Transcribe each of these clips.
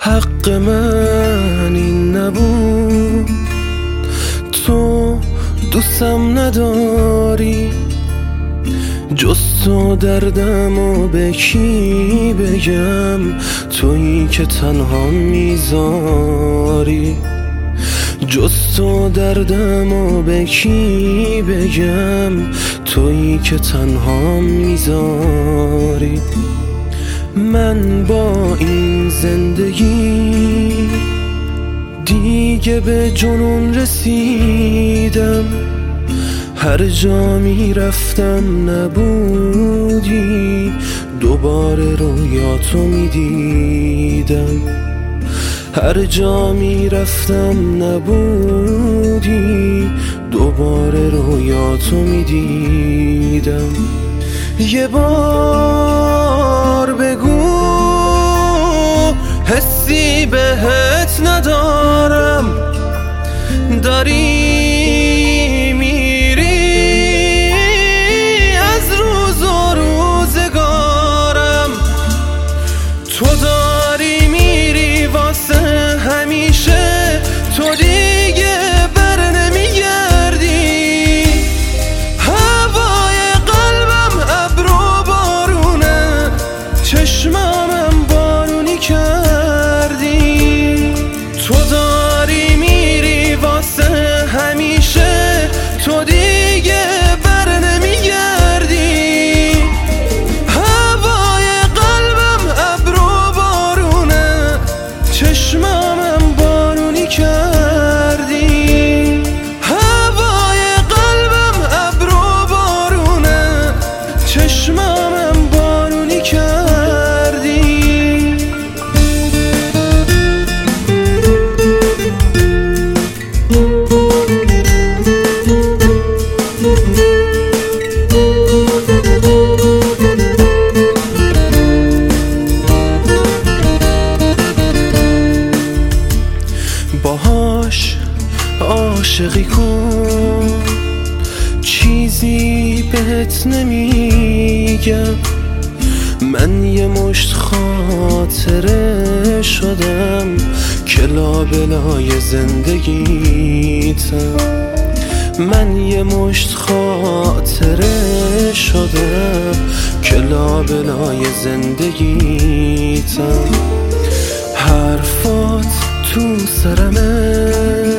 حق من این نبود، تو دوستم نداری، جز تو دردمو به کی بگم؟ تویی که تنها میذاری، جز تو دردمو به کی بگم؟ تویی که تنها میذاری. من با این زندگی دیگه به جنون رسیدم، هر جا میرفتم نبودی، دوباره رویاتو میدیدم. هر جا میرفتم نبودی، دوباره رویاتو میدیدم. یه بار بگو حسی بهت ندارم، داری میری از روز و روزگارم، تو داری میری واسه همیشه، تو دیگه بر نمیگردی. هوای قلبم ابرو بارونه، چشمامم بارونی کردی. تو داری میری واسه همیشه، تو دیگه بر نمیگردی. هوای قلبم ابرو بارونه، چشمامم بارونی کردی. هوای قلبم ابرو بارونه، چشمامم بارونی کردی. باهاش عاشقی کن، چیزی بهت نمیگم. من یه مشت خاطره شدم که لابلای زندگیتم. من یه مشت خاطره شدم که لابلای زندگیتم. حرفات تو سرمه،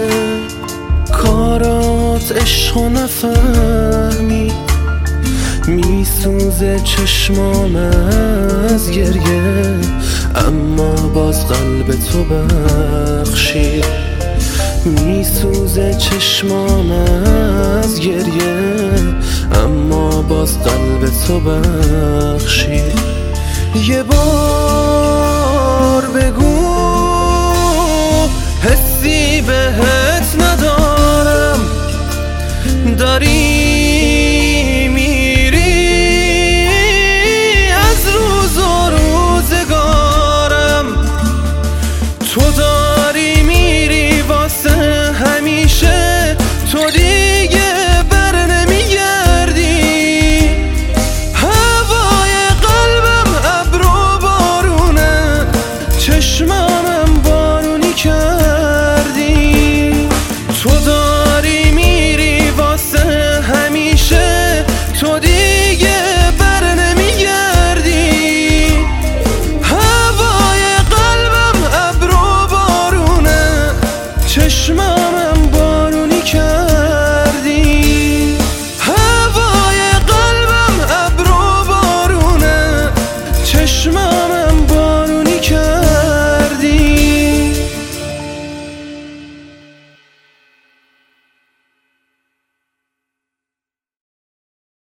کارات عشق و نفهمی، میسوزه چشمام از گریه، اما باز قلب تو بخشی. میسوزه چشمام از گریه، اما باز قلب تو بخشی. یه بار